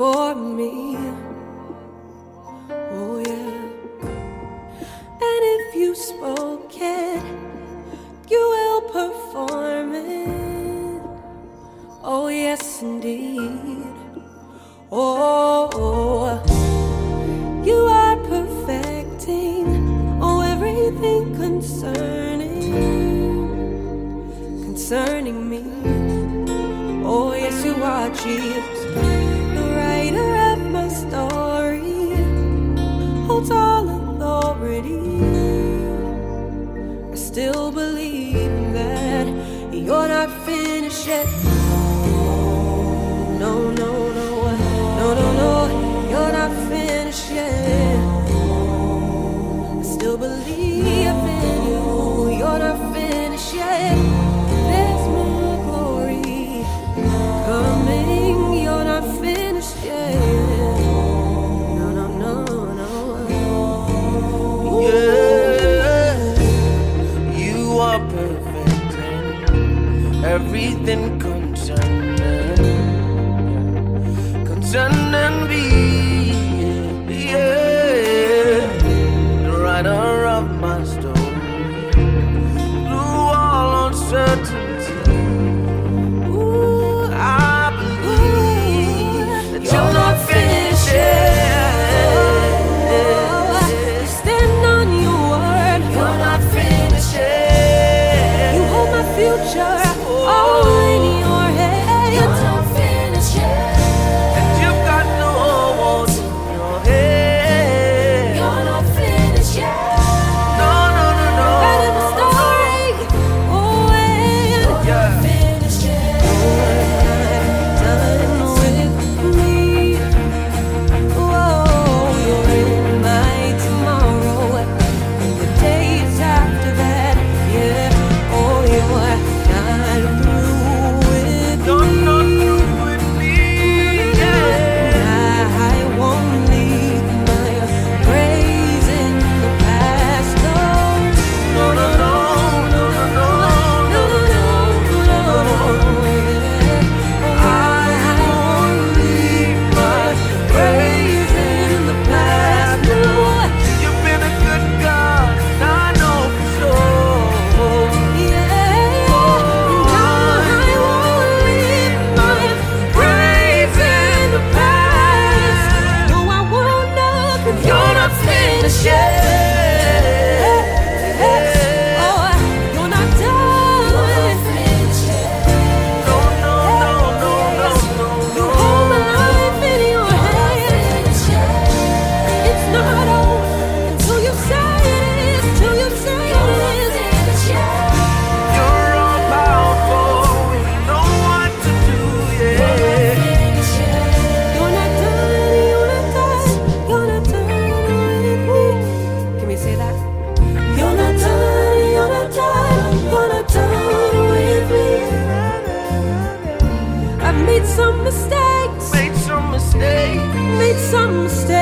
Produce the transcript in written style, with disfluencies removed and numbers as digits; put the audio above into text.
for me. Oh yeah. And if you spoke it, you will perform it. Oh yes indeed. Oh, you are perfecting everything concerning me. Oh yes you are, Jesus, the writer of my story, holds all authority. I still believe that you're not finished yet. No, no, no, no, no, no, you're not finished yet. I still believe in you, you're not finished yet. There's more glory coming, you're not finished yet. No, no, no, no. Yeah, you are perfect in everything concerning me. Yeah, the writer of my story, through all uncertainty. Ooh, I believe that you're not finished yet. You stand on your word. You're not finished yet. You hold my future all in your hands. You're not finished yet. And you've got no walls in your head. You're not finished yet. No, no, no, no. Right in the story. Oh, and Yeah. finished yet. Done with me. Oh, you're in my tomorrow. The days after that, yeah. Oh, you're not through with You're me. not through with me. Yeah. I won't leave my praise in the past. No, No, no, no, no, no, no, no, no, no, no, yeah. I won't leave my praise in the past. No, You've been a good God, and I know for sure. yeah. I won't leave my praise in the past. No, I won't know 'cause You're not finished yet. Oh, you're not done. No, no, no, no, no, You no, hold my no. life in your hands. It's not over until you say it is. Till you say it is. You're all powerful, you know what to do, yeah. You're not done. You're not done. You're not done with me. Can we say that? You're not done. You're not done. You're not done with me. I've made some mistakes. Made some mistakes. Made some mistakes.